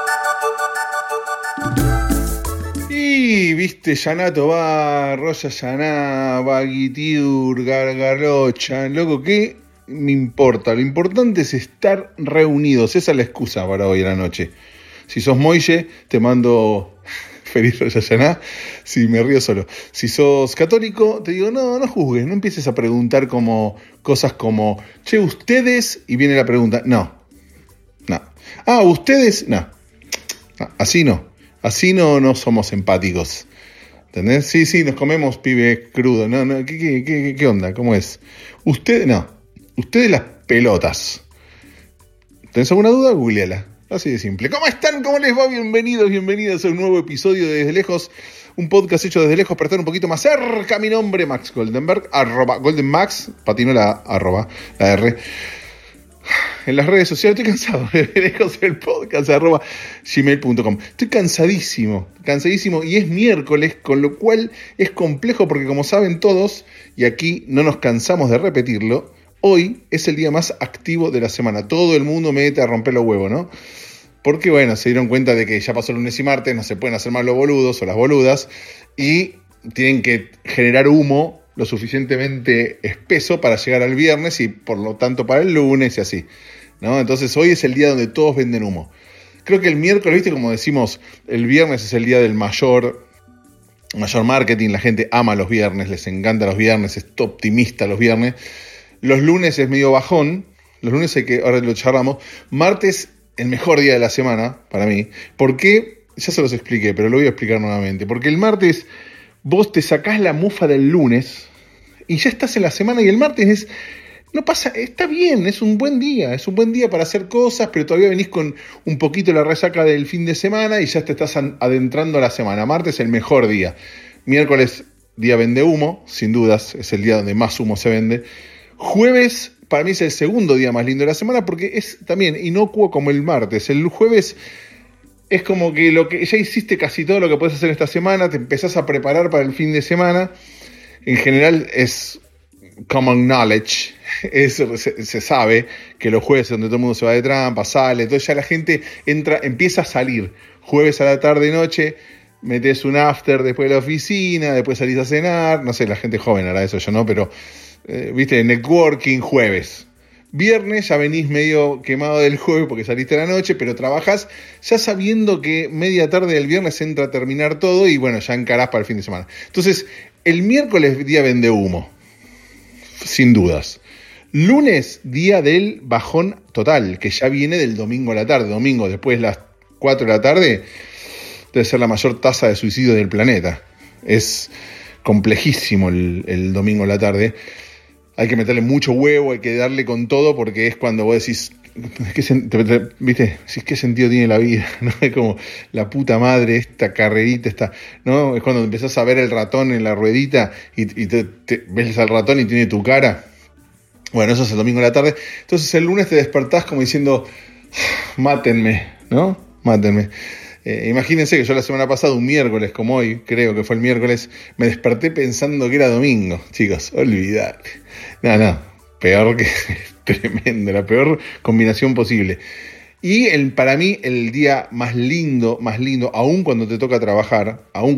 Y viste, Yanato va, Roya Yaná, Baguitiur, Gargarochan, loco, ¿qué me importa? Lo importante es estar reunidos, esa es la excusa para hoy a la noche. Si sos Moille, te mando feliz Roya Yaná, si me río solo. Si sos católico, te digo, no juzgues, no empieces a preguntar como cosas como, che, ustedes, y viene la pregunta, no. Ah, ustedes, no, así no. Así no somos empáticos. ¿Entendés? Sí, nos comemos pibe crudo. No, ¿qué onda? ¿Cómo es? Ustedes las pelotas. ¿Tenés alguna duda? Googleala. Así de simple. ¿Cómo están? ¿Cómo les va? Bienvenidas a un nuevo episodio de Desde Lejos. Un podcast hecho desde lejos para estar un poquito más cerca. Mi nombre, Max Goldenberg. @GoldenMax. Patino la R. En las redes sociales estoy cansado de lejos el podcast @gmail.com. Estoy cansadísimo y es miércoles, con lo cual es complejo porque como saben todos, y aquí no nos cansamos de repetirlo, hoy es el día más activo de la semana. Todo el mundo mete a romper los huevos, ¿no? Porque bueno, se dieron cuenta de que ya pasó el lunes y martes, no se pueden hacer más los boludos o las boludas y tienen que generar humo lo suficientemente espeso para llegar al viernes y por lo tanto para el lunes y así, ¿no? Entonces hoy es el día donde todos venden humo. Creo que el miércoles, viste, como decimos, el viernes es el día del mayor marketing, la gente ama los viernes, les encanta los viernes, es optimista los viernes. Los lunes es medio bajón, los lunes ahora lo charlamos. Martes, el mejor día de la semana para mí. ¿Por qué? Ya se los expliqué, pero lo voy a explicar nuevamente. Porque el martes vos te sacás la mufa del lunes y ya estás en la semana, y el martes está bien, es un buen día para hacer cosas, pero todavía venís con un poquito la resaca del fin de semana y ya te estás adentrando a la semana. Martes el mejor día. Miércoles, día vende humo, sin dudas, es el día donde más humo se vende. Jueves, para mí es el segundo día más lindo de la semana porque es también inocuo como el martes. El jueves es como que ya hiciste casi todo lo que puedes hacer esta semana, te empezás a preparar para el fin de semana. En general es common knowledge, se sabe que los jueves es donde todo el mundo se va de trampa, sale, entonces ya la gente empieza a salir. Jueves a la tarde y noche, metes un after después de la oficina, después salís a cenar, no sé, la gente joven hará eso, yo no, pero viste, networking jueves. Viernes ya venís medio quemado del jueves porque saliste a la noche, pero trabajás ya sabiendo que media tarde del viernes entra a terminar todo y bueno, ya encarás para el fin de semana. Entonces, el miércoles día vende humo, sin dudas. Lunes, día del bajón total, que ya viene del domingo a la tarde. Domingo, después de las 4 de la tarde, debe ser la mayor tasa de suicidio del planeta. Es complejísimo el domingo a la tarde. Hay que meterle mucho huevo, hay que darle con todo, porque es cuando vos decís, ¿viste? ¿Qué sentido tiene la vida? ¿No? Es como la puta madre, esta carrerita, ¿no? Es cuando empezás a ver el ratón en la ruedita y ves al ratón y tiene tu cara. Bueno, eso es el domingo a la tarde. Entonces el lunes te despertás como diciendo, mátenme, ¿no? Mátenme. Imagínense que yo la semana pasada, un miércoles como hoy, creo que fue el miércoles, me desperté pensando que era domingo. Chicos, olvidar. No, peor que tremendo, la peor combinación posible. Y para mí el día más lindo, aún cuando te toca trabajar,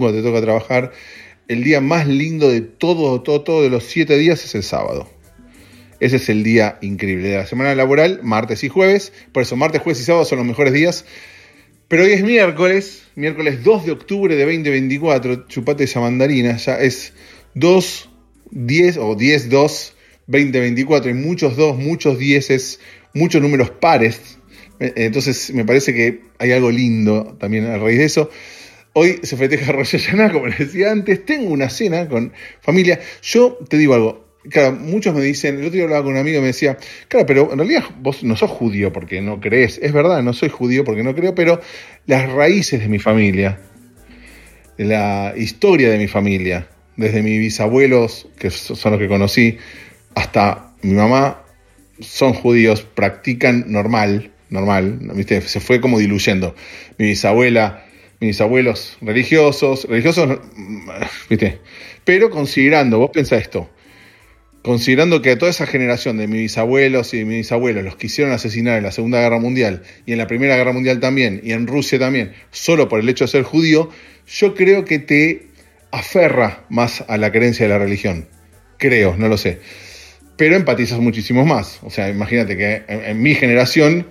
el día más lindo de todo de los 7 días es el sábado. Ese es el día increíble de la semana laboral, martes y jueves. Por eso martes, jueves y sábado son los mejores días. Pero hoy es miércoles 2 de octubre de 2024, chupate esa mandarina, ya es 2-10 o 10-2-2024, hay muchos 2, muchos 10, muchos números pares, entonces me parece que hay algo lindo también a raíz de eso. Hoy se festeja Rosh Hashanah, como les decía antes, tengo una cena con familia. Yo te digo algo, claro, muchos me dicen, el otro día hablaba con un amigo y me decía, claro, pero en realidad vos no sos judío porque no crees. Es verdad, no soy judío porque no creo, pero las raíces de mi familia, la historia de mi familia, desde mis bisabuelos, que son los que conocí, hasta mi mamá, son judíos, practican normal, ¿viste? Se fue como diluyendo. Mis abuelos religiosos, ¿viste? Pero considerando, vos pensá esto, considerando que a toda esa generación de mis bisabuelos y de mis bisabuelos los quisieron asesinar en la Segunda Guerra Mundial y en la Primera Guerra Mundial también y en Rusia también, solo por el hecho de ser judío, yo creo que te aferra más a la creencia de la religión. Creo, no lo sé. Pero empatizas muchísimo más. O sea, imagínate que en mi generación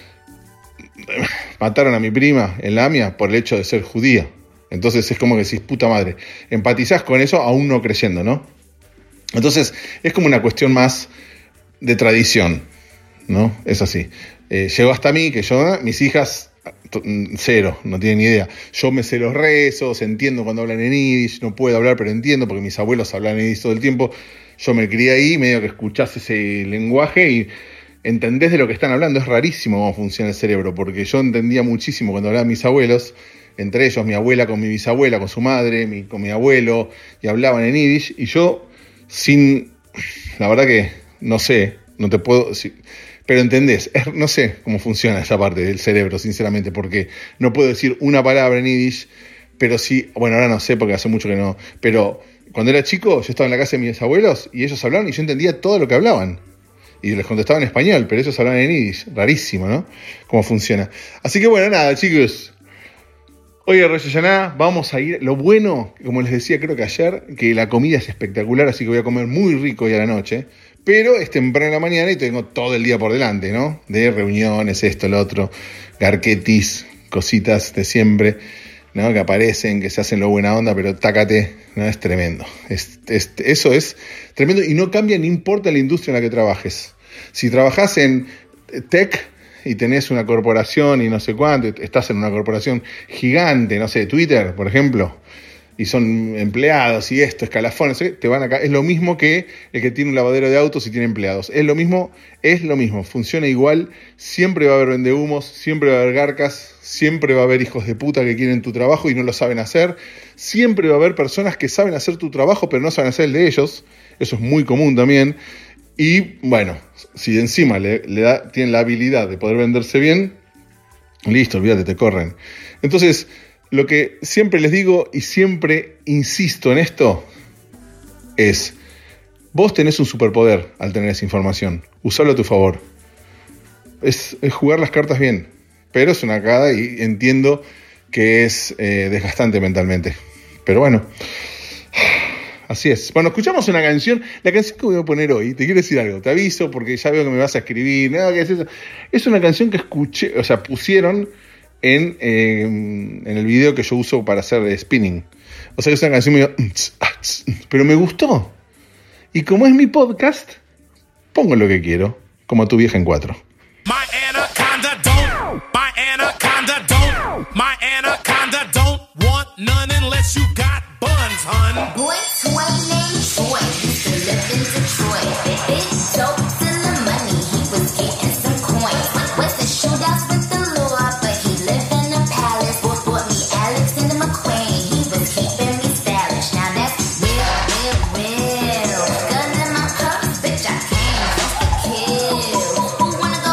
mataron a mi prima en la AMIA por el hecho de ser judía. Entonces es como que decís, puta madre, empatizás con eso aún no creyendo, ¿no? Entonces es como una cuestión más de tradición, ¿no? Es así. Llegó hasta mí que mis hijas, cero, no tienen ni idea. Yo me sé los rezos, entiendo cuando hablan en yiddish, no puedo hablar pero entiendo porque mis abuelos hablan en yiddish todo el tiempo. Yo me crié ahí, medio que escuchás ese lenguaje y entendés de lo que están hablando. Es rarísimo cómo funciona el cerebro, porque yo entendía muchísimo cuando hablaban mis abuelos, entre ellos mi abuela con mi bisabuela, con su madre, con mi abuelo, y hablaban en yiddish, y yo la verdad que no sé, no te puedo, pero entendés, no sé cómo funciona esa parte del cerebro, sinceramente, porque no puedo decir una palabra en yiddish, pero sí, bueno, ahora no sé porque hace mucho que no, pero cuando era chico yo estaba en la casa de mis abuelos y ellos hablaban y yo entendía todo lo que hablaban. Y les contestaba en español, pero ellos hablaban en yiddish. Rarísimo, ¿no? Cómo funciona. Así que bueno, nada, chicos. Hoy a Rosh Hashanah vamos a ir. Lo bueno, como les decía creo que ayer, que la comida es espectacular, así que voy a comer muy rico hoy a la noche. Pero es temprano en la mañana y tengo todo el día por delante, ¿no? De reuniones, esto, lo otro, garquetis, cositas de siempre, ¿no? Que aparecen, que se hacen lo buena onda, pero tácate, ¿no? Es tremendo. Eso es tremendo y no cambia, ni importa la industria en la que trabajes. Si trabajás en tech y tenés una corporación y no sé cuánto, estás en una corporación gigante, no sé, Twitter, por ejemplo, y son empleados y esto, escalafones, te van acá. Es lo mismo que el que tiene un lavadero de autos y tiene empleados. Es lo mismo, funciona igual. Siempre va a haber vendehumos, siempre va a haber garcas, siempre va a haber hijos de puta que quieren tu trabajo y no lo saben hacer. Siempre va a haber personas que saben hacer tu trabajo pero no saben hacer el de ellos. Eso es muy común también. Y bueno, si encima tienen la habilidad de poder venderse bien, listo, olvídate, te corren. Entonces, lo que siempre les digo y siempre insisto en esto es, vos tenés un superpoder al tener esa información, usalo a tu favor. Es jugar las cartas bien, pero es una cagada y entiendo que es desgastante mentalmente. Pero bueno, así es. Bueno, escuchamos una canción. La canción que voy a poner hoy, te quiero decir algo, te aviso porque ya veo que me vas a escribir. ¿No? ¿Qué es eso? Es una canción que escuché, o sea, pusieron en el video que yo uso para hacer spinning. O sea, que es una canción medio, pero me gustó. Y como es mi podcast, pongo lo que quiero, como tu vieja en 4. My anaconda don't want none unless you got buns, hun. Boy, toy named Troy used to live in Detroit. Big jokes in the money, he was getting some coins. Was the shootouts with the law, but he lived in a palace. Bought me Alexander McQueen, he was keeping me stylish. Now that's real. Gun in my purse, bitch, I came just to kill. Who wanna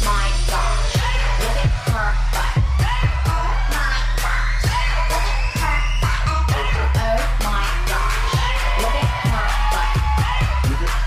my gosh, look at her butt. Oh my gosh, look at her butt. Oh my gosh, look at her butt. Look at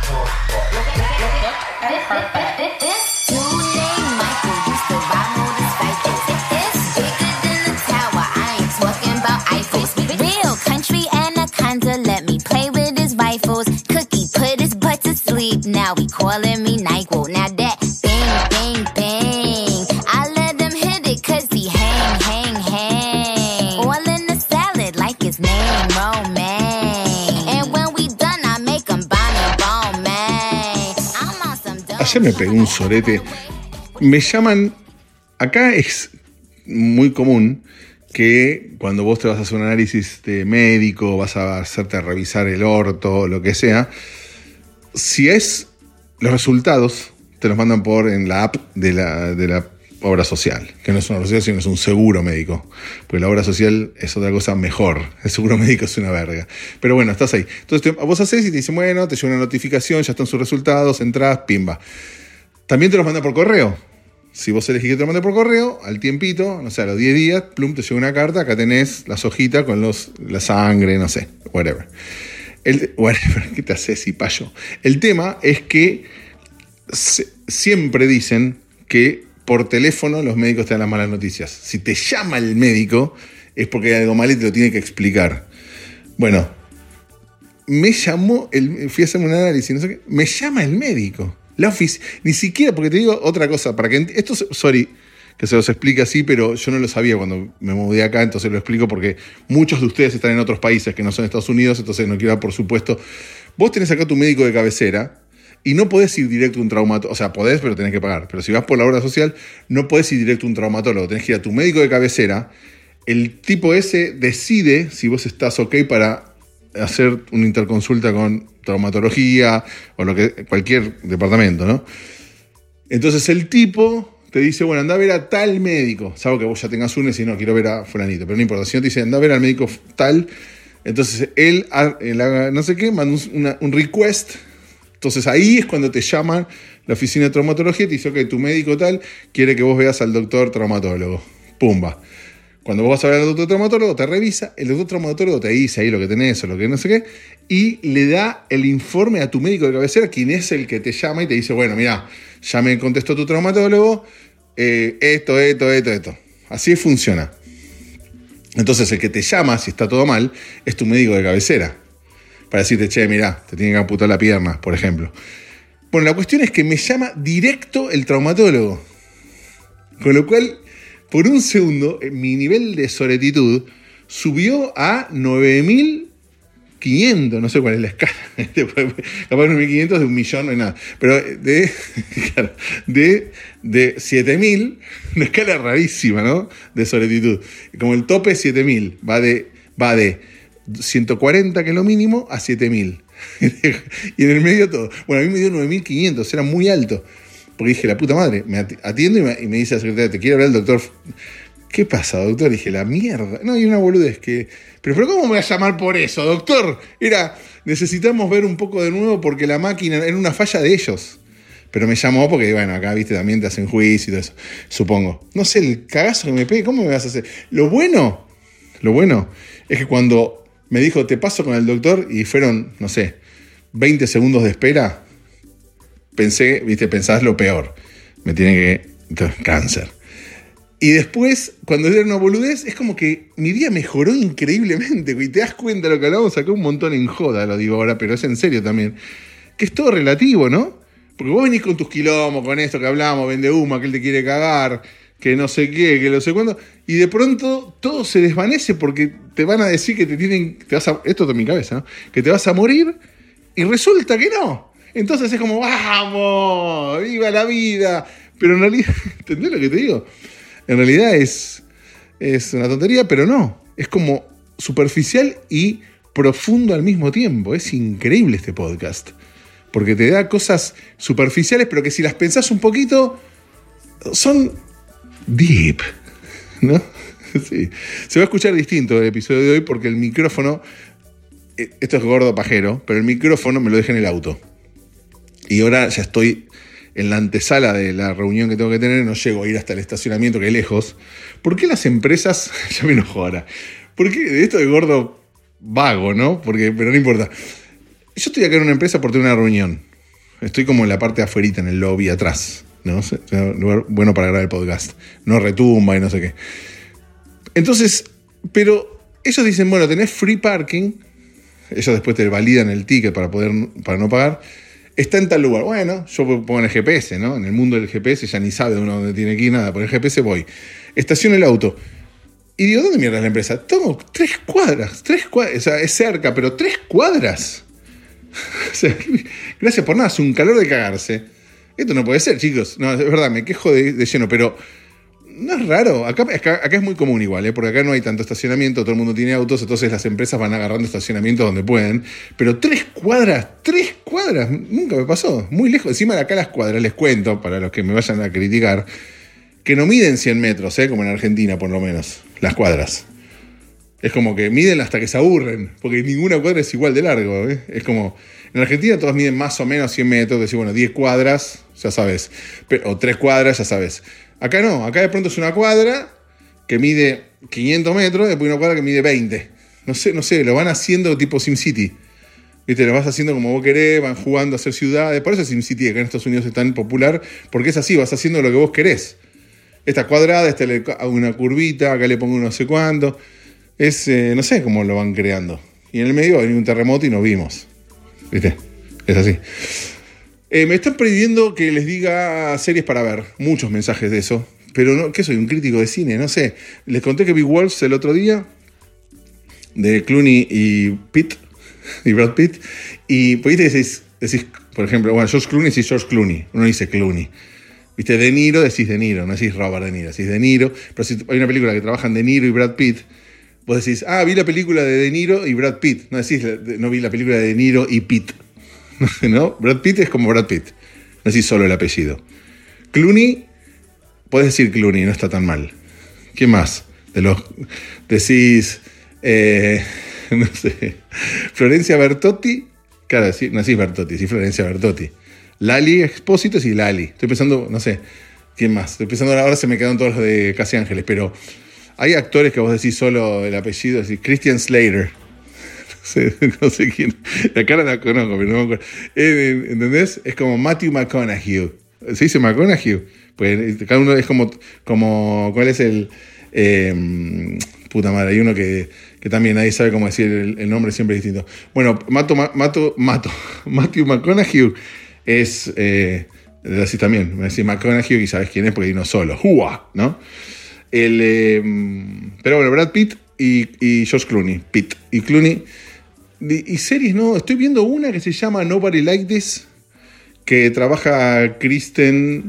her butt. This dude named Michael used to ride motorcycles. It's bigger than the tower. I ain't talking about Eiffel. Real country anaconda, let me play with his rifles. Cookie put his butt to sleep. Now he calling me NyQuil. Now that bang, bang, bang, I let him hit it 'cause he hang. All in the salad like his name, Romaine. And when we done, I make him bomb, man. I'm on some dumb. Ayer me pegué un sorete. Me llaman. Acá es muy común que cuando vos te vas a hacer un análisis de médico, vas a hacerte revisar el orto, lo que sea, si es los resultados, te los mandan en la app de la obra social, que no es una obra social, sino es un seguro médico, porque la obra social es otra cosa mejor, el seguro médico es una verga, pero bueno, estás ahí. Entonces vos hacés y te dicen, bueno, te llega una notificación, ya están sus resultados, entrás, pimba. También te los mandan por correo. Si vos elegís que te lo mande por correo, al tiempito, no sé, a los 10 días, plum, te llega una carta, acá tenés las hojitas con la sangre, no sé, whatever. ¿Qué te haces, cipayo? El tema es que siempre dicen que por teléfono los médicos te dan las malas noticias. Si te llama el médico, es porque hay algo mal y te lo tiene que explicar. Bueno, me llamó, fui a hacerme un análisis, no sé qué, me llama el médico. La ni siquiera, porque te digo otra cosa, para que esto, sorry, que se los explique así, pero yo no lo sabía cuando me mudé acá, entonces lo explico porque muchos de ustedes están en otros países que no son Estados Unidos, entonces no quiero dar por supuesto. Vos tenés acá tu médico de cabecera y no podés ir directo a un traumatólogo, o sea, podés, pero tenés que pagar, pero si vas por la obra social, no podés ir directo a un traumatólogo, tenés que ir a tu médico de cabecera, el tipo ese decide si vos estás ok para hacer una interconsulta con traumatología o cualquier departamento, ¿no? Entonces el tipo te dice, bueno, anda a ver a tal médico, salvo que vos ya tengas uno y si no, quiero ver a fulanito, pero no importa, si no te dice, anda a ver al médico tal, entonces él no sé qué, manda un request, entonces ahí es cuando te llaman la oficina de traumatología y te dice, ok, tu médico tal quiere que vos veas al doctor traumatólogo, pumba. Cuando vos vas a ver al doctor traumatólogo, te revisa, el doctor traumatólogo te dice ahí lo que tenés o lo que no sé qué, y le da el informe a tu médico de cabecera, quien es el que te llama y te dice, bueno, mira, ya me contestó tu traumatólogo, esto. Así funciona. Entonces el que te llama, si está todo mal, es tu médico de cabecera. Para decirte, che, mirá, te tienen que amputar la pierna, por ejemplo. Bueno, la cuestión es que me llama directo el traumatólogo. Con lo cual, por un segundo, mi nivel de soretitud subió a 9.500, no sé cuál es la escala, capaz 9.500 de 1.000.000, no hay nada, pero de 7.000, una escala rarísima, ¿no? De soretitud. Como el tope es 7.000, va de 140, que es lo mínimo, a 7.000. Y en el medio todo. Bueno, a mí me dio 9.500, era muy alto. Porque dije, la puta madre, me atiendo y me dice la secretaria, te quiere hablar el doctor. ¿Qué pasa, doctor? Dije, la mierda. No, y una boludez que... Pero ¿cómo me voy a llamar por eso, doctor? Necesitamos ver un poco de nuevo porque la máquina era una falla de ellos. Pero me llamó porque, bueno, acá, viste, también te hacen juicio y todo eso, supongo. No sé, el cagazo que me pegue, ¿cómo me vas a hacer? Lo bueno es que cuando me dijo, te paso con el doctor, y fueron, no sé, 20 segundos de espera, pensás lo peor. Me tiene cáncer. Y después, cuando era una boludez, es como que mi día mejoró increíblemente. Y te das cuenta de lo que hablamos acá un montón en joda, lo digo ahora, pero es en serio también. Que es todo relativo, ¿no? Porque vos venís con tus quilombos, con esto que hablamos, vende humo, que él te quiere cagar, que no sé qué, que no sé cuándo. Y de pronto todo se desvanece porque te van a decir que esto es de mi cabeza, ¿no? Que te vas a morir y resulta que no. Entonces es como, ¡vamos! ¡Viva la vida! Pero en realidad, ¿entendés lo que te digo? En realidad es una tontería, pero no. Es como superficial y profundo al mismo tiempo. Es increíble este podcast. Porque te da cosas superficiales, pero que si las pensás un poquito, son deep, ¿no? Sí. Se va a escuchar distinto el episodio de hoy porque el micrófono, esto es gordo pajero, pero el micrófono me lo dejé en el auto. Y ahora ya estoy en la antesala de la reunión que tengo que tener, no llego a ir hasta el estacionamiento que es lejos. ¿Por qué las empresas, ya me enojo ahora, por qué esto de gordo vago, ¿no? Pero no importa. Yo estoy acá en una empresa por tener una reunión. Estoy como en la parte de afuerita, en el lobby atrás, ¿no? Un lugar bueno para grabar el podcast. No retumba y no sé qué. Entonces, pero ellos dicen, bueno, tenés free parking. Ellos después te validan el ticket para no pagar. Está en tal lugar. Bueno, yo pongo en el GPS, ¿no? En el mundo del GPS ya ni sabe uno dónde tiene que ir, nada. Por el GPS voy. Estaciono el auto. Y digo, ¿dónde mierda es la empresa? Tengo 3 cuadras. O sea, es cerca, pero 3 cuadras. O sea, gracias por nada, es un calor de cagarse. Esto no puede ser, chicos. No, es verdad, me quejo de lleno, pero no es raro. Acá es muy común igual, porque acá no hay tanto estacionamiento, todo el mundo tiene autos, entonces las empresas van agarrando estacionamientos donde pueden. Pero 3 cuadras, nunca me pasó. Muy lejos. Encima de acá las cuadras, les cuento, para los que me vayan a criticar, que no miden 100 metros, como en Argentina por lo menos, las cuadras. Es como que miden hasta que se aburren, porque ninguna cuadra es igual de largo. Es como, en Argentina todos miden más o menos 100 metros, decir, bueno, 10 cuadras, ya sabes, o 3 cuadras, ya sabes. Acá no, acá de pronto es una cuadra que mide 500 metros, después una cuadra que mide 20. No sé, lo van haciendo tipo SimCity. ¿Viste? Lo vas haciendo como vos querés, van jugando a hacer ciudades. Por eso SimCity acá en Estados Unidos es tan popular, porque es así, vas haciendo lo que vos querés. Esta cuadrada, esta le hago una curvita, acá le pongo no sé cuánto. No sé cómo lo van creando. Y en el medio va a venir un terremoto y nos vimos. ¿Viste? Es así. Me están pidiendo que les diga series para ver. Muchos mensajes de eso. Pero no, ¿qué soy? ¿Un crítico de cine? No sé. Les conté que vi Wolves el otro día. De Clooney y Pitt. Y Brad Pitt. Y pues decís, por ejemplo, bueno, George Clooney decís George Clooney. Uno dice Clooney. ¿Viste? De Niro decís De Niro. No decís Robert De Niro. Decís De Niro. Pero si hay una película que trabajan De Niro y Brad Pitt, vos decís, vi la película de Niro y Brad Pitt. No decís, no vi la película de Niro y Pitt. ¿No? Brad Pitt es como Brad Pitt. No decís solo el apellido. Clooney, podés decir Clooney, no está tan mal. ¿Qué más? Decís, no sé, Florencia Bertotti. Claro, no decís Bertotti, decís Florencia Bertotti. Lali Expósito, sí, Lali. Estoy pensando, no sé, ¿quién más? Estoy pensando, ahora se me quedaron todos los de Casi Ángeles, pero hay actores que vos decís solo el apellido, decís Christian Slater. No sé quién. La cara la conozco, pero no me acuerdo. ¿Entendés? Es como Matthew McConaughey. ¿Se dice McConaughey? Pues cada uno es como ¿cuál es el? Puta madre, hay uno que también nadie sabe cómo decir el nombre, siempre es distinto. Bueno, Matthew McConaughey es así también. Me decís McConaughey y sabes quién es porque hay uno solo. ¡Jua! ¿No? Pero bueno, Brad Pitt y George Clooney. Pitt y Clooney. Y series, no. Estoy viendo una que se llama Nobody Like This, que trabaja Kristen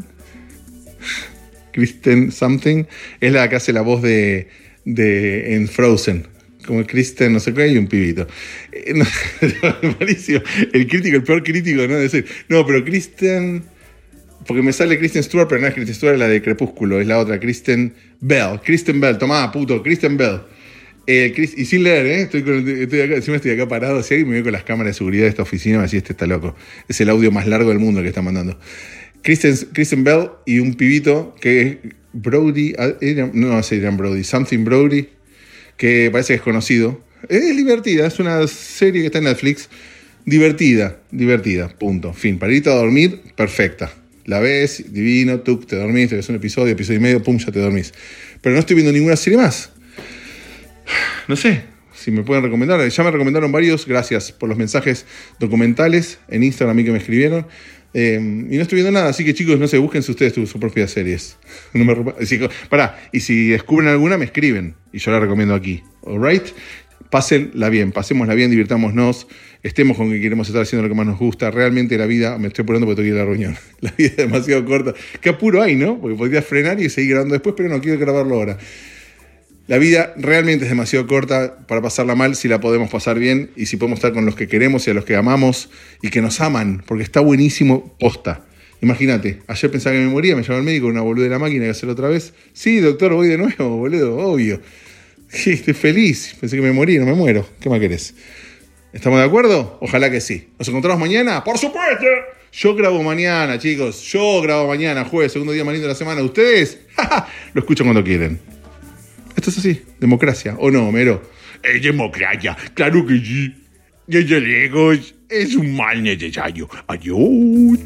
something. Es la que hace la voz en Frozen. Como Kristen, no sé qué, y un pibito. Malísimo. El peor crítico, ¿no? De decir, no, pero Kristen. Porque me sale Kristen Stewart, pero no es Kristen Stewart, es la de Crepúsculo, es la otra, Kristen Bell. Kristen Bell, tomá, puto, Kristen Bell. Y sin leer, estoy acá parado. Si alguien me ve con las cámaras de seguridad de esta oficina, me decía, este está loco. Es el audio más largo del mundo que está mandando. Kristen Bell y un pibito que es Brody, no sé, dirán Brody, Something Brody, que parece que es conocido. Es divertida, es una serie que está en Netflix. Divertida, punto. Fin, para irte a dormir, perfecta. La ves, divino, te dormís, te ves un episodio y medio, pum, ya te dormís. Pero no estoy viendo ninguna serie más. No sé si me pueden recomendar. Ya me recomendaron varios, gracias por los mensajes documentales en Instagram a mí que me escribieron. Y no estoy viendo nada, así que chicos, no sé, búsquense ustedes sus propias series. Y si descubren alguna, me escriben y yo la recomiendo aquí. Alright, pásenla bien, pasémosla bien, divirtámonos, estemos con que queremos estar haciendo lo que más nos gusta. Realmente la vida, me estoy apurando porque tengo que ir a la reunión. La vida es demasiado corta. Qué apuro hay, ¿no? Porque podría frenar y seguir grabando después, pero no quiero grabarlo ahora. La vida realmente es demasiado corta para pasarla mal si la podemos pasar bien y si podemos estar con los que queremos y a los que amamos y que nos aman, porque está buenísimo posta. Imagínate, ayer pensaba que me moría, me llamó el médico, una boluda de la máquina y hacerlo otra vez. Sí, doctor, voy de nuevo, boludo, obvio. Sí, estoy feliz, pensé que me morí, no me muero. ¿Qué más querés? ¿Estamos de acuerdo? Ojalá que sí. ¿Nos encontramos mañana? ¡Por supuesto! Yo grabo mañana, chicos. Yo grabo mañana, jueves, segundo día más lindo de la semana. ¿Ustedes? Lo escuchan cuando quieren. Esto es así. Democracia. ¿O no, Homero? Es democracia, claro que sí. Desde lejos es un mal necesario. Adiós.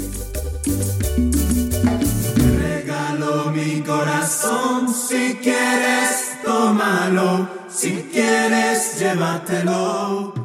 Regalo mi corazón, si quieres tómalo, si quieres llévatelo.